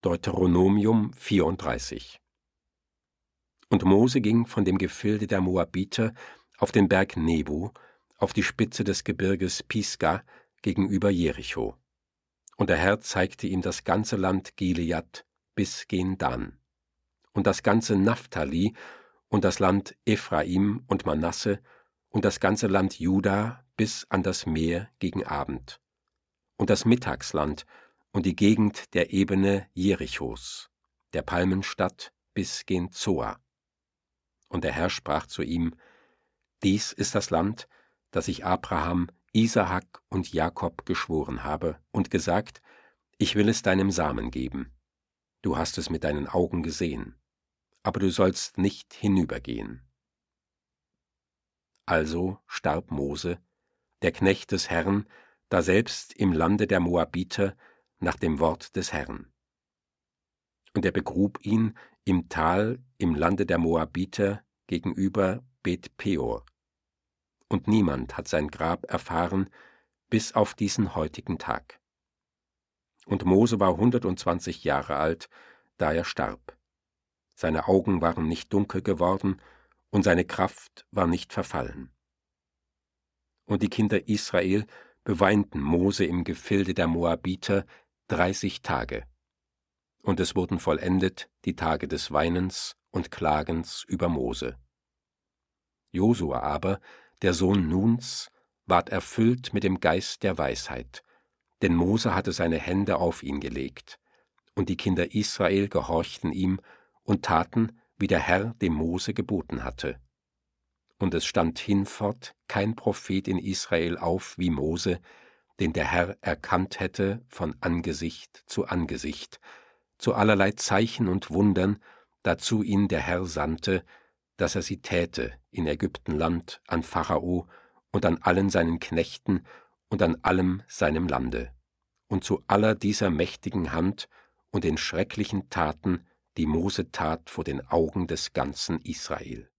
Deuteronomium 34. Und Mose ging von dem Gefilde der Moabiter auf den Berg Nebo, auf die Spitze des Gebirges Pisga gegenüber Jericho. Und der Herr zeigte ihm das ganze Land Gilead bis gen Dan, und das ganze Naphtali und das Land Ephraim und Manasse und das ganze Land Juda bis an das Meer gegen Abend, und das Mittagsland und die Gegend der Ebene Jerichos, der Palmenstadt bis gen Zoar. Und der Herr sprach zu ihm: Dies ist das Land, das ich Abraham, Isaak und Jakob geschworen habe und gesagt: Ich will es deinem Samen geben. Du hast es mit deinen Augen gesehen, aber du sollst nicht hinübergehen. Also starb Mose, der Knecht des Herrn, daselbst im Lande der Moabiter, nach dem Wort des Herrn. Und er begrub ihn im Tal im Lande der Moabiter gegenüber Bet-Peor. Und niemand hat sein Grab erfahren bis auf diesen heutigen Tag. Und Mose war 120 Jahre alt, da er starb. Seine Augen waren nicht dunkel geworden und seine Kraft war nicht verfallen. Und die Kinder Israel beweinten Mose im Gefilde der Moabiter 30 Tage. Und es wurden vollendet die Tage des Weinens und Klagens über Mose. Josua aber, der Sohn Nuns, ward erfüllt mit dem Geist der Weisheit, denn Mose hatte seine Hände auf ihn gelegt, und die Kinder Israel gehorchten ihm und taten, wie der Herr dem Mose geboten hatte. Und es stand hinfort kein Prophet in Israel auf wie Mose, den der Herr erkannt hätte von Angesicht, zu allerlei Zeichen und Wundern, dazu ihn der Herr sandte, dass er sie täte in Ägyptenland an Pharao und an allen seinen Knechten und an allem seinem Lande, und zu aller dieser mächtigen Hand und den schrecklichen Taten, die Mose tat vor den Augen des ganzen Israel.